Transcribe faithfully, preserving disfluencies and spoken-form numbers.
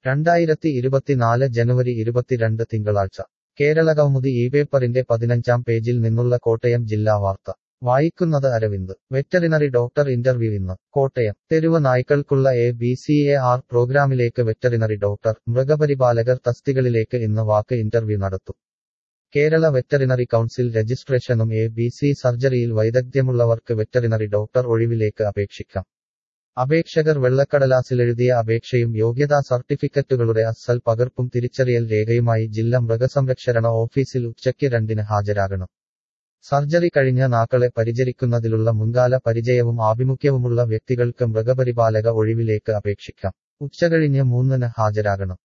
രണ്ടായിരത്തി ഇരുപത്തിനാല് ജനുവരി ഇരുപത്തിരണ്ട് തിങ്കളാഴ്ച കേരളകൗമുദി ഈ പേപ്പറിന്റെ പതിനഞ്ചാം പേജിൽ നിന്നുള്ള കോട്ടയം ജില്ലാ വാർത്ത വായിക്കുന്നത് അരവിന്ദ് വെറ്ററിനറി ഡോക്ടർ ഇന്റർവ്യൂ ഇന്ന് കോട്ടയം തെരുവ് നായ്ക്കൾക്കുള്ള A B C A R പ്രോഗ്രാമിലേക്ക് വെറ്ററിനറി ഡോക്ടർ മൃഗപരിപാലകർ തസ്തികകളിലേക്ക് ഇന്ന് വാക്ക് ഇന്റർവ്യൂ നടത്തും കേരള വെറ്ററിനറി കൗൺസിൽ രജിസ്ട്രേഷനും എ ബി സി സർജറിയിൽ വൈദഗ്ധ്യമുള്ളവർക്ക് വെറ്ററിനറി ഡോക്ടർ ഒഴിവിലേക്ക് അപേക്ഷിക്കാം അപേക്ഷകർ വെള്ളക്കടലാസിലെഴുതിയ അപേക്ഷയും യോഗ്യതാ സർട്ടിഫിക്കറ്റുകളുടെ അസൽ പകർപ്പും തിരിച്ചറിയൽ രേഖയുമായി ജില്ലാ മൃഗസംരക്ഷണ ഓഫീസിൽ ഉച്ചയ്ക്ക് രണ്ടിന് ഹാജരാകണം സർജറി കഴിഞ്ഞ നാക്കളെ പരിചരിക്കുന്നതിലുള്ള മുൻകാല പരിചയവും ആഭിമുഖ്യവുമുള്ള വ്യക്തികൾക്ക് മൃഗപരിപാലക ഒഴിവിലേക്ക് അപേക്ഷിക്കാം ഉച്ചകഴിഞ്ഞ് മൂന്നിന് ഹാജരാകണം